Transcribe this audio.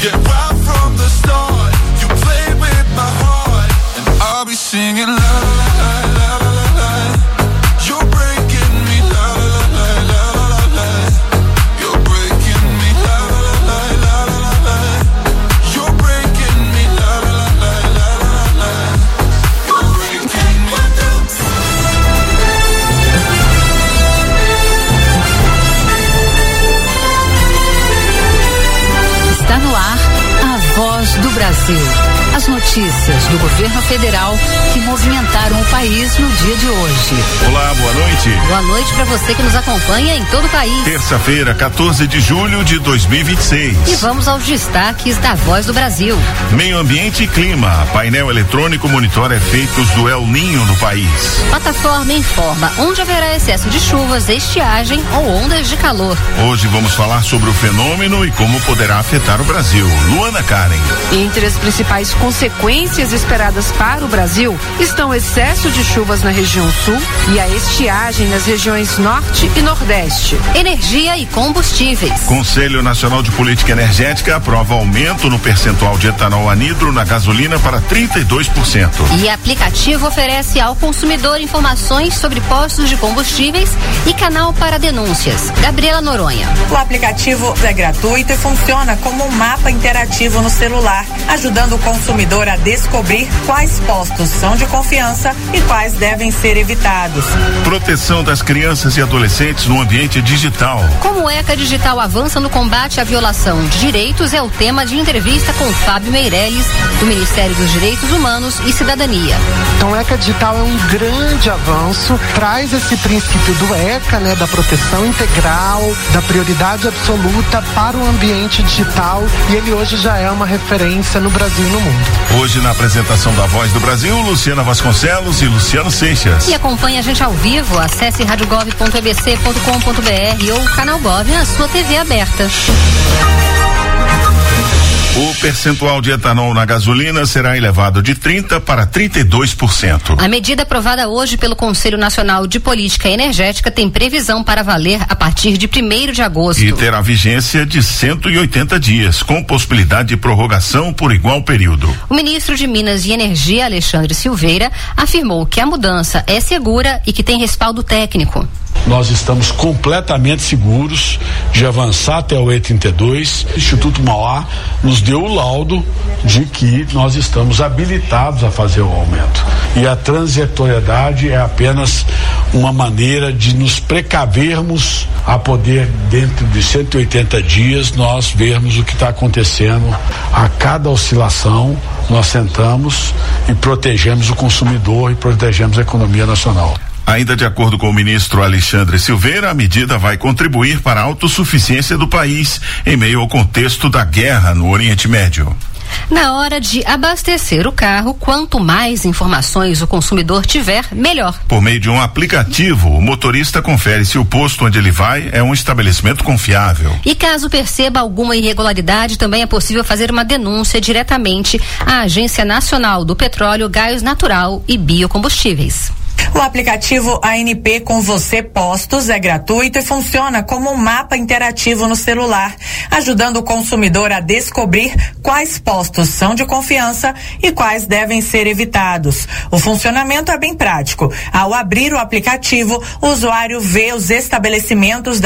Yeah, right from the start, you played with my heart, and I'll be singing la la la la la la la. You're breaking me la la la la la la la. You're breaking me la la la la la la la. You're breaking me la la la la la la la. You're breaking me. Está no ar a Voz do Brasil. As notícias do governo federal que movimentaram o país no dia de hoje. Olá, boa noite. Boa noite para você que nos acompanha em todo o país. Terça-feira, 14 de julho de 2026. E vamos aos destaques da Voz do Brasil. Meio Ambiente e Clima. Painel eletrônico monitora efeitos do El Ninho no país. Plataforma informa onde haverá excesso de chuvas, estiagem ou ondas de calor. Hoje vamos falar sobre o fenômeno e como poderá afetar o Brasil. Luana Karen. Entre as principais consequências esperadas para o Brasil estão o excesso de chuvas na região sul e a estiagem nas regiões norte e nordeste. Energia e combustíveis. Conselho Nacional de Política Energética aprova aumento no percentual de etanol anidro na gasolina para 32%. E aplicativo oferece ao consumidor informações sobre postos de combustíveis e canal para denúncias. Gabriela Noronha. O aplicativo é gratuito e funciona como um mapa interativo no celular, ajudando o consumidor a descobrir quais postos são de confiança e quais devem ser evitados. Proteção das crianças e adolescentes no ambiente digital. Como o ECA Digital avança no combate à violação de direitos é o tema de entrevista com Fábio Meirelles, do Ministério dos Direitos Humanos e Cidadania. Então o ECA Digital é um grande avanço, traz esse princípio do ECA, né, da proteção integral, da prioridade absoluta para o ambiente digital, e ele hoje já é uma referência no Brasil e no mundo. Hoje na apresentação da Voz do Brasil, Luciana Vasconcelos e Luciano Seixas. E acompanhe a gente ao vivo, acesse radiogov.ebc.com.br ou canal Gov na sua TV aberta. O percentual de etanol na gasolina será elevado de 30% para 32%. A medida aprovada hoje pelo Conselho Nacional de Política Energética tem previsão para valer a partir de 1º de agosto. E terá vigência de 180 dias, com possibilidade de prorrogação por igual período. O ministro de Minas e Energia, Alexandre Silveira, afirmou que a mudança é segura e que tem respaldo técnico. Nós estamos completamente seguros de avançar até o E32. O Instituto Mauá nos deu o laudo de que nós estamos habilitados a fazer o aumento. E a transitoriedade é apenas uma maneira de nos precavermos a poder, dentro de 180 dias, nós vermos o que está acontecendo. A cada oscilação, nós sentamos e protegemos o consumidor e protegemos a economia nacional. Ainda de acordo com o ministro Alexandre Silveira, a medida vai contribuir para a autossuficiência do país em meio ao contexto da guerra no Oriente Médio. Na hora de abastecer o carro, quanto mais informações o consumidor tiver, melhor. Por meio de um aplicativo, o motorista confere se o posto onde ele vai é um estabelecimento confiável. E caso perceba alguma irregularidade, também é possível fazer uma denúncia diretamente à Agência Nacional do Petróleo, Gás Natural e Biocombustíveis. O aplicativo ANP com Você Postos é gratuito e funciona como um mapa interativo no celular, ajudando o consumidor a descobrir quais postos são de confiança e quais devem ser evitados. O funcionamento é bem prático. Ao abrir o aplicativo, o usuário vê os estabelecimentos